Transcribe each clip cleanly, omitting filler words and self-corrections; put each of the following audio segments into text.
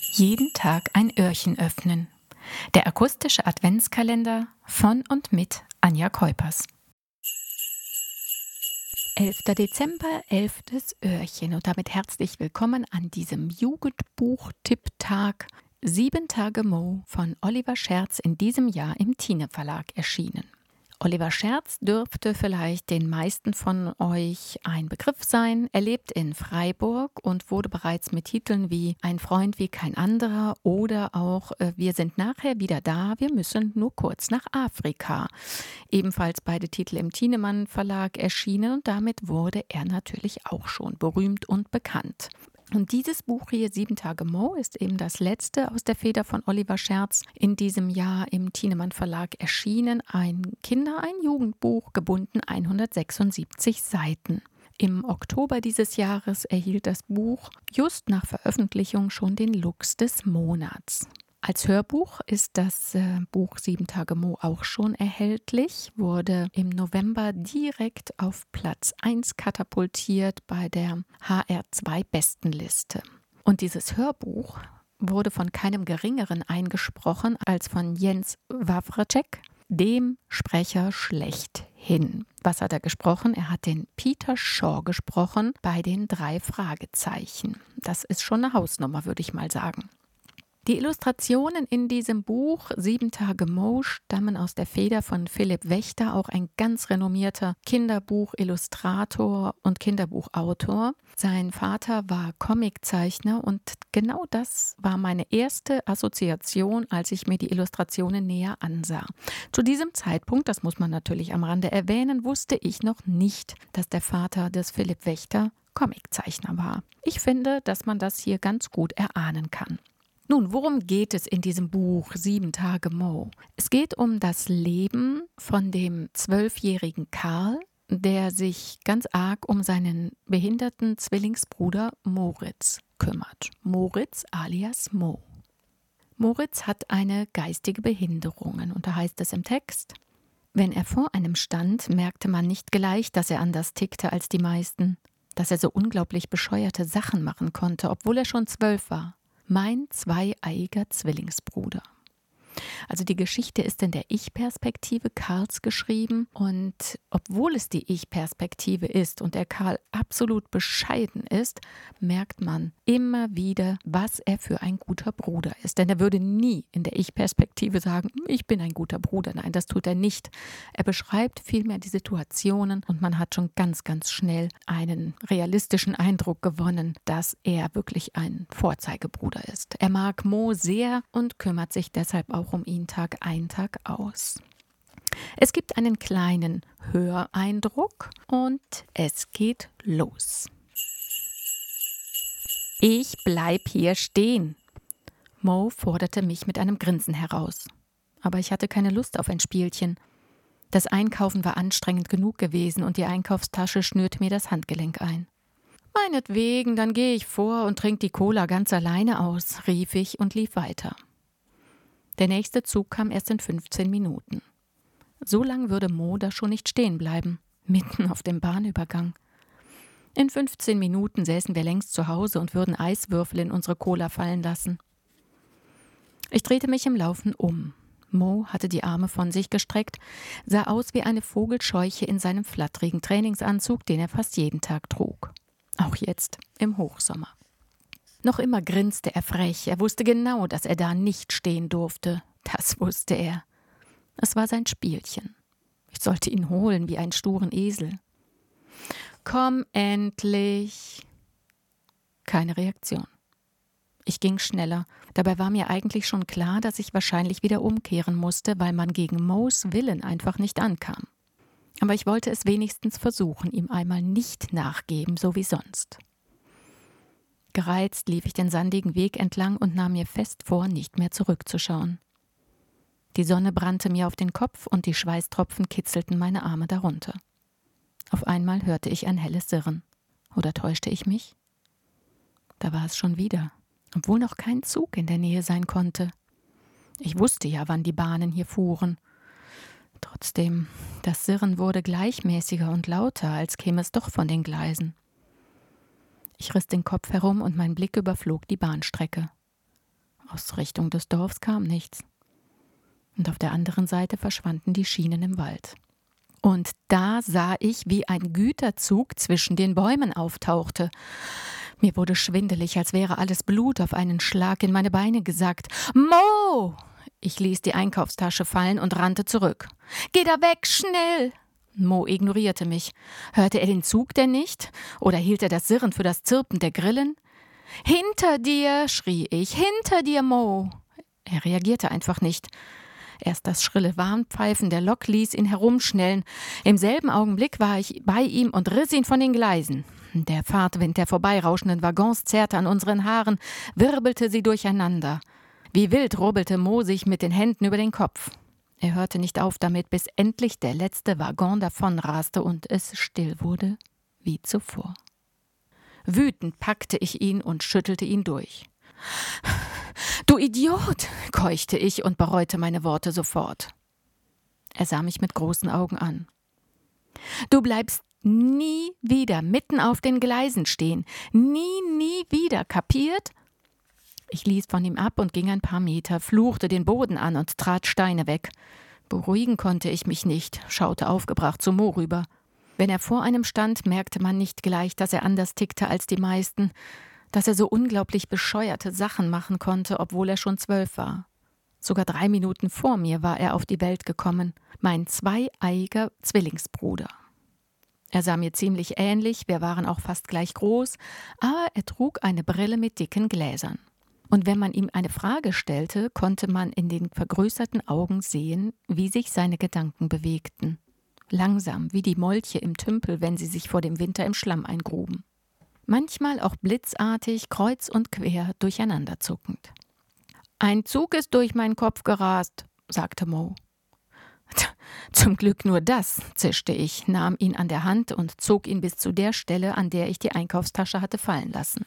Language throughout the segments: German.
Jeden Tag ein Öhrchen öffnen. Der akustische Adventskalender von und mit Anja Keupers. 11. Dezember, 11. Öhrchen und damit herzlich willkommen an diesem Jugendbuch-Tipp-Tag. 7 Tage Mo von Oliver Scherz, in diesem Jahr im Thiene Verlag erschienen. Oliver Scherz dürfte vielleicht den meisten von euch ein Begriff sein. Er lebt in Freiburg und wurde bereits mit Titeln wie Ein Freund wie kein anderer oder auch Wir sind nachher wieder da, wir müssen nur kurz nach Afrika. Ebenfalls beide Titel im Thienemann Verlag erschienen und damit wurde er natürlich auch schon berühmt und bekannt. Und dieses Buch hier, 7 Tage Mo, ist eben das letzte aus der Feder von Oliver Scherz in diesem Jahr im Thienemann Verlag erschienen. Ein Jugendbuch, gebunden 176 Seiten. Im Oktober dieses Jahres erhielt das Buch just nach Veröffentlichung schon den Lux des Monats. Als Hörbuch ist das Buch 7 Tage Mo auch schon erhältlich, wurde im November direkt auf Platz 1 katapultiert bei der HR2 Bestenliste. Und dieses Hörbuch wurde von keinem Geringeren eingesprochen als von Jens Wawrcek, dem Sprecher schlechthin. Was hat er gesprochen? Er hat den Peter Shaw gesprochen bei den 3 Fragezeichen. Das ist schon eine Hausnummer, würde ich mal sagen. Die Illustrationen in diesem Buch 7 Tage Mo stammen aus der Feder von Philipp Wächter, auch ein ganz renommierter Kinderbuchillustrator und Kinderbuchautor. Sein Vater war Comiczeichner und genau das war meine erste Assoziation, als ich mir die Illustrationen näher ansah. Zu diesem Zeitpunkt, das muss man natürlich am Rande erwähnen, wusste ich noch nicht, dass der Vater des Philipp Wächter Comiczeichner war. Ich finde, dass man das hier ganz gut erahnen kann. Nun, worum geht es in diesem Buch 7 Tage Mo? Es geht um das Leben von dem 12-jährigen Karl, der sich ganz arg um seinen behinderten Zwillingsbruder Moritz kümmert. Moritz alias Mo. Moritz hat eine geistige Behinderung und da heißt es im Text: Wenn er vor einem stand, merkte man nicht gleich, dass er anders tickte als die meisten, dass er so unglaublich bescheuerte Sachen machen konnte, obwohl er schon 12 war. Mein zweieiiger Zwillingsbruder. Also die Geschichte ist in der Ich-Perspektive Karls geschrieben und obwohl es die Ich-Perspektive ist und der Karl absolut bescheiden ist, merkt man immer wieder, was er für ein guter Bruder ist. Denn er würde nie in der Ich-Perspektive sagen, ich bin ein guter Bruder. Nein, das tut er nicht. Er beschreibt vielmehr die Situationen und man hat schon ganz, ganz schnell einen realistischen Eindruck gewonnen, dass er wirklich ein Vorzeigebruder ist. Er mag Mo sehr und kümmert sich deshalb auch um ihn Tag ein, Tag aus. Es gibt einen kleinen Höreindruck und es geht los. Ich bleib hier stehen. Mo forderte mich mit einem Grinsen heraus. Aber ich hatte keine Lust auf ein Spielchen. Das Einkaufen war anstrengend genug gewesen und die Einkaufstasche schnürte mir das Handgelenk ein. Meinetwegen, dann gehe ich vor und trink die Cola ganz alleine aus, rief ich und lief weiter. Der nächste Zug kam erst in 15 Minuten. So lang würde Mo da schon nicht stehen bleiben, mitten auf dem Bahnübergang. In 15 Minuten säßen wir längst zu Hause und würden Eiswürfel in unsere Cola fallen lassen. Ich drehte mich im Laufen um. Mo hatte die Arme von sich gestreckt, sah aus wie eine Vogelscheuche in seinem flatterigen Trainingsanzug, den er fast jeden Tag trug. Auch jetzt im Hochsommer. Noch immer grinste er frech. Er wusste genau, dass er da nicht stehen durfte. Das wusste er. Es war sein Spielchen. Ich sollte ihn holen wie einen sturen Esel. Komm endlich! Keine Reaktion. Ich ging schneller. Dabei war mir eigentlich schon klar, dass ich wahrscheinlich wieder umkehren musste, weil man gegen Mos Willen einfach nicht ankam. Aber ich wollte es wenigstens versuchen, ihm einmal nicht nachgeben, so wie sonst. Gereizt lief ich den sandigen Weg entlang und nahm mir fest vor, nicht mehr zurückzuschauen. Die Sonne brannte mir auf den Kopf und die Schweißtropfen kitzelten meine Arme darunter. Auf einmal hörte ich ein helles Sirren. Oder täuschte ich mich? Da war es schon wieder, obwohl noch kein Zug in der Nähe sein konnte. Ich wusste ja, wann die Bahnen hier fuhren. Trotzdem, das Sirren wurde gleichmäßiger und lauter, als käme es doch von den Gleisen. Ich riss den Kopf herum und mein Blick überflog die Bahnstrecke. Aus Richtung des Dorfs kam nichts. Und auf der anderen Seite verschwanden die Schienen im Wald. Und da sah ich, wie ein Güterzug zwischen den Bäumen auftauchte. Mir wurde schwindelig, als wäre alles Blut auf einen Schlag in meine Beine gesackt. »Mo!« Ich ließ die Einkaufstasche fallen und rannte zurück. »Geh da weg, schnell!« Mo ignorierte mich. Hörte er den Zug denn nicht? Oder hielt er das Sirren für das Zirpen der Grillen? »Hinter dir«, schrie ich, »hinter dir, Mo!« Er reagierte einfach nicht. Erst das schrille Warnpfeifen der Lok ließ ihn herumschnellen. Im selben Augenblick war ich bei ihm und riss ihn von den Gleisen. Der Fahrtwind der vorbeirauschenden Waggons zerrte an unseren Haaren, wirbelte sie durcheinander. Wie wild rubbelte Mo sich mit den Händen über den Kopf. Er hörte nicht auf damit, bis endlich der letzte Waggon davonraste und es still wurde wie zuvor. Wütend packte ich ihn und schüttelte ihn durch. »Du Idiot«, keuchte ich und bereute meine Worte sofort. Er sah mich mit großen Augen an. »Du bleibst nie wieder mitten auf den Gleisen stehen. Nie wieder, kapiert?« Ich ließ von ihm ab und ging ein paar Meter, fluchte den Boden an und trat Steine weg. Beruhigen konnte ich mich nicht, schaute aufgebracht zu Mo rüber. Wenn er vor einem stand, merkte man nicht gleich, dass er anders tickte als die meisten, dass er so unglaublich bescheuerte Sachen machen konnte, obwohl er schon 12 war. Sogar 3 Minuten vor mir war er auf die Welt gekommen, mein zweieiiger Zwillingsbruder. Er sah mir ziemlich ähnlich, wir waren auch fast gleich groß, aber er trug eine Brille mit dicken Gläsern. Und wenn man ihm eine Frage stellte, konnte man in den vergrößerten Augen sehen, wie sich seine Gedanken bewegten. Langsam, wie die Molche im Tümpel, wenn sie sich vor dem Winter im Schlamm eingruben. Manchmal auch blitzartig, kreuz und quer, durcheinanderzuckend. »Ein Zug ist durch meinen Kopf gerast«, sagte Mo. »Zum Glück nur das«, zischte ich, nahm ihn an der Hand und zog ihn bis zu der Stelle, an der ich die Einkaufstasche hatte fallen lassen.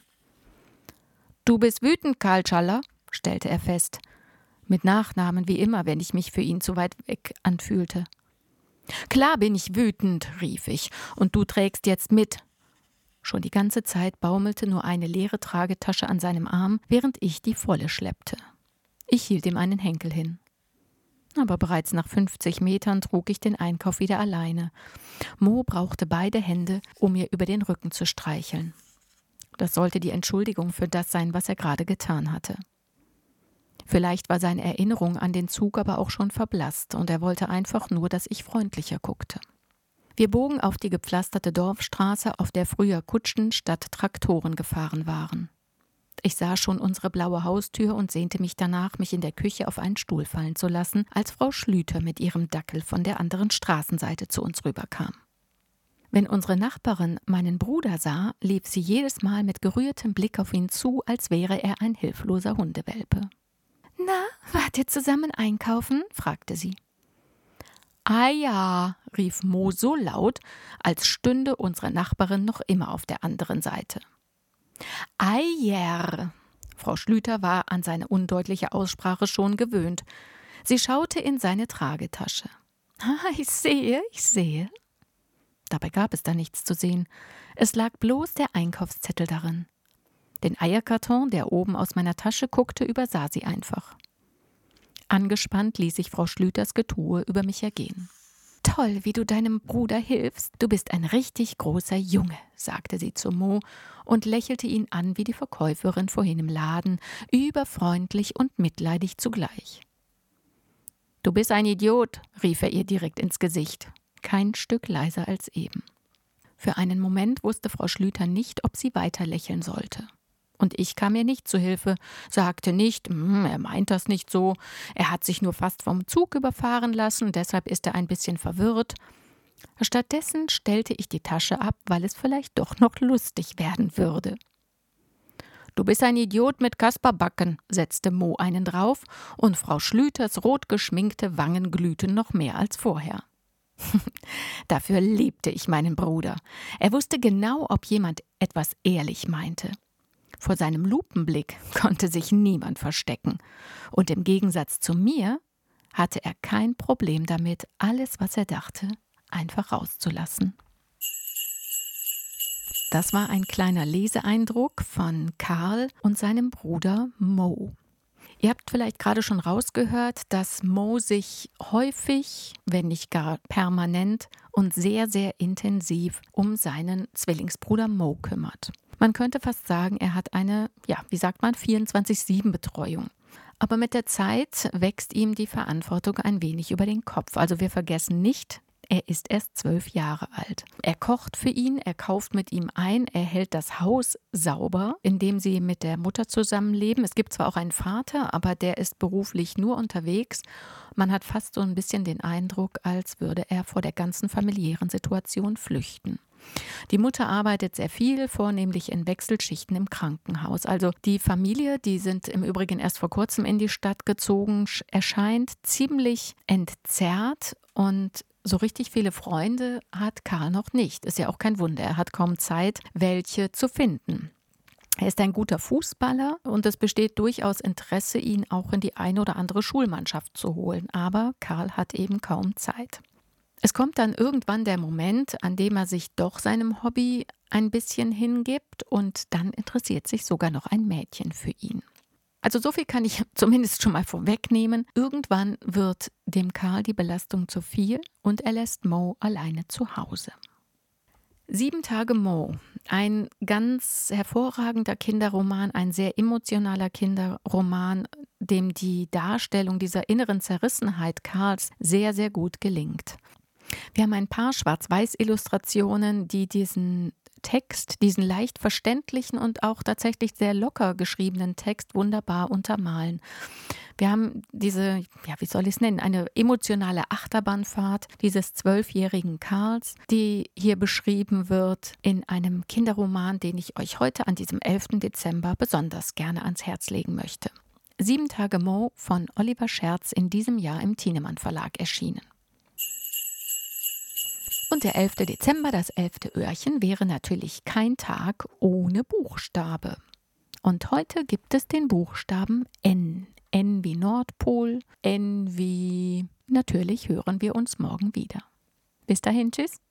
»Du bist wütend, Karl Schaller«, stellte er fest. Mit Nachnamen wie immer, wenn ich mich für ihn zu weit weg anfühlte. »Klar bin ich wütend«, rief ich, »und du trägst jetzt mit.« Schon die ganze Zeit baumelte nur eine leere Tragetasche an seinem Arm, während ich die volle schleppte. Ich hielt ihm einen Henkel hin. Aber bereits nach 50 Metern trug ich den Einkauf wieder alleine. Mo brauchte beide Hände, um mir über den Rücken zu streicheln. Das sollte die Entschuldigung für das sein, was er gerade getan hatte. Vielleicht war seine Erinnerung an den Zug aber auch schon verblasst und er wollte einfach nur, dass ich freundlicher guckte. Wir bogen auf die gepflasterte Dorfstraße, auf der früher Kutschen statt Traktoren gefahren waren. Ich sah schon unsere blaue Haustür und sehnte mich danach, mich in der Küche auf einen Stuhl fallen zu lassen, als Frau Schlüter mit ihrem Dackel von der anderen Straßenseite zu uns rüberkam. Wenn unsere Nachbarin meinen Bruder sah, lief sie jedes Mal mit gerührtem Blick auf ihn zu, als wäre er ein hilfloser Hundewelpe. »Na, wart ihr zusammen einkaufen?« fragte sie. »Ah ja«, rief Mo so laut, als stünde unsere Nachbarin noch immer auf der anderen Seite. »Eier«, Frau Schlüter war an seine undeutliche Aussprache schon gewöhnt. Sie schaute in seine Tragetasche. Ich sehe.« Dabei gab es da nichts zu sehen. Es lag bloß der Einkaufszettel darin. Den Eierkarton, der oben aus meiner Tasche guckte, übersah sie einfach. Angespannt ließ ich Frau Schlüters Getue über mich ergehen. »Toll, wie du deinem Bruder hilfst. Du bist ein richtig großer Junge«, sagte sie zu Mo und lächelte ihn an wie die Verkäuferin vorhin im Laden, überfreundlich und mitleidig zugleich. »Du bist ein Idiot«, rief er ihr direkt ins Gesicht, kein Stück leiser als eben. Für einen Moment wusste Frau Schlüter nicht, ob sie weiter lächeln sollte. Und ich kam ihr nicht zu Hilfe, sagte nicht, er meint das nicht so, er hat sich nur fast vom Zug überfahren lassen, deshalb ist er ein bisschen verwirrt. Stattdessen stellte ich die Tasche ab, weil es vielleicht doch noch lustig werden würde. »Du bist ein Idiot mit Kasperbacken«, setzte Mo einen drauf, und Frau Schlüters rot geschminkte Wangen glühten noch mehr als vorher. Dafür liebte ich meinen Bruder. Er wusste genau, ob jemand etwas ehrlich meinte. Vor seinem Lupenblick konnte sich niemand verstecken. Und im Gegensatz zu mir hatte er kein Problem damit, alles, was er dachte, einfach rauszulassen. Das war ein kleiner Leseeindruck von Karl und seinem Bruder Mo. Ihr habt vielleicht gerade schon rausgehört, dass Mo sich häufig, wenn nicht gar permanent und sehr, sehr intensiv um seinen Zwillingsbruder Mo kümmert. Man könnte fast sagen, er hat eine, 24/7-Betreuung. Aber mit der Zeit wächst ihm die Verantwortung ein wenig über den Kopf. Also wir vergessen nicht, er ist erst 12 Jahre alt. Er kocht für ihn, er kauft mit ihm ein, er hält das Haus sauber, indem sie mit der Mutter zusammenleben. Es gibt zwar auch einen Vater, aber der ist beruflich nur unterwegs. Man hat fast so ein bisschen den Eindruck, als würde er vor der ganzen familiären Situation flüchten. Die Mutter arbeitet sehr viel, vornehmlich in Wechselschichten im Krankenhaus. Also die Familie, die sind im Übrigen erst vor kurzem in die Stadt gezogen, erscheint ziemlich entzerrt und so richtig viele Freunde hat Karl noch nicht. Ist ja auch kein Wunder, er hat kaum Zeit, welche zu finden. Er ist ein guter Fußballer und es besteht durchaus Interesse, ihn auch in die eine oder andere Schulmannschaft zu holen. Aber Karl hat eben kaum Zeit. Es kommt dann irgendwann der Moment, an dem er sich doch seinem Hobby ein bisschen hingibt und dann interessiert sich sogar noch ein Mädchen für ihn. Also so viel kann ich zumindest schon mal vorwegnehmen. Irgendwann wird dem Karl die Belastung zu viel und er lässt Mo alleine zu Hause. 7 Tage Mo, ein ganz hervorragender Kinderroman, ein sehr emotionaler Kinderroman, dem die Darstellung dieser inneren Zerrissenheit Karls sehr, sehr gut gelingt. Wir haben ein paar Schwarz-Weiß-Illustrationen, die diesen Text, diesen leicht verständlichen und auch tatsächlich sehr locker geschriebenen Text wunderbar untermalen. Wir haben diese, wie soll ich es nennen, eine emotionale Achterbahnfahrt dieses 12-jährigen Karls, die hier beschrieben wird in einem Kinderroman, den ich euch heute an diesem 11. Dezember besonders gerne ans Herz legen möchte. 7 Tage Mo von Oliver Scherz, in diesem Jahr im Thienemann Verlag erschienen. Und der 11. Dezember, das 11. Öhrchen, wäre natürlich kein Tag ohne Buchstabe. Und heute gibt es den Buchstaben N. N wie Nordpol, N wie... Natürlich hören wir uns morgen wieder. Bis dahin, tschüss.